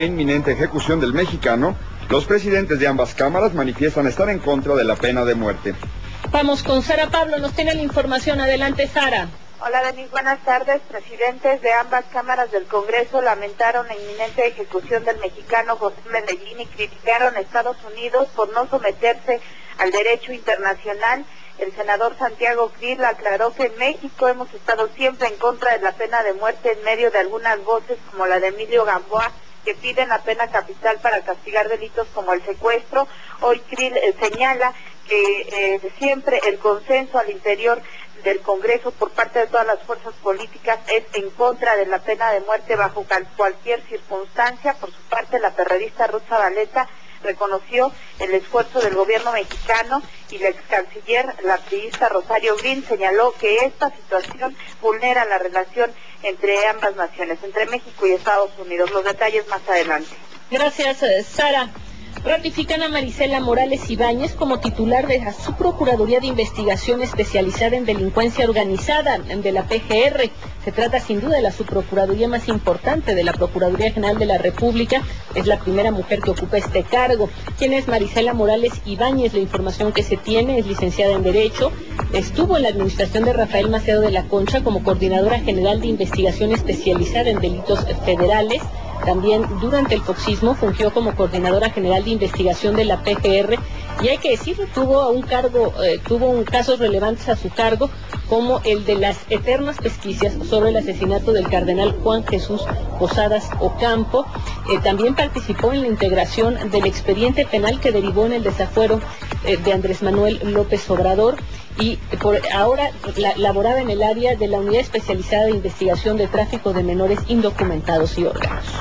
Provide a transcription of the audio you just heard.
Inminente ejecución del mexicano, los presidentes de ambas cámaras manifiestan estar en contra de la pena de muerte. Vamos con Sara Pablo, nos tiene la información. Adelante, Sara. Hola, Denis, buenas tardes. Presidentes de ambas cámaras del Congreso lamentaron la inminente ejecución del mexicano José Medellín y criticaron a Estados Unidos por no someterse al derecho internacional. El senador Santiago Krill aclaró que en México hemos estado siempre en contra de la pena de muerte en medio de algunas voces como la de Emilio Gamboa, que piden la pena capital para castigar delitos como el secuestro. Hoy Krill señala que siempre el consenso al interior del Congreso por parte de todas las fuerzas políticas es en contra de la pena de muerte bajo cualquier circunstancia. Por su parte, la perredista Ruth Zabaleta reconoció el esfuerzo del gobierno mexicano y la ex canciller, la priista Rosario Green, señaló que esta situación vulnera la relación entre ambas naciones, entre México y Estados Unidos. Los detalles más adelante. Gracias, Sara. Ratifican a Marisela Morales Ibáñez como titular de la Subprocuraduría de Investigación Especializada en Delincuencia Organizada de la PGR. Se trata sin duda de la subprocuraduría más importante de la Procuraduría General de la República. Es la primera mujer que ocupa este cargo. ¿Quién es Marisela Morales Ibáñez? La información que se tiene: es licenciada en Derecho. Estuvo en la administración de Rafael Maceo de la Concha como coordinadora general de investigación especializada en delitos federales. También durante el foxismo fungió como coordinadora general de investigación de la PGR, y hay que decirlo, tuvo casos relevantes a su cargo, como el de las eternas pesquisas sobre el asesinato del cardenal Juan Jesús Posadas Ocampo. También participó en la integración del expediente penal que derivó en el desafuero de Andrés Manuel López Obrador, y por ahora laboraba en el área de la Unidad Especializada de Investigación de Tráfico de Menores Indocumentados y Órganos.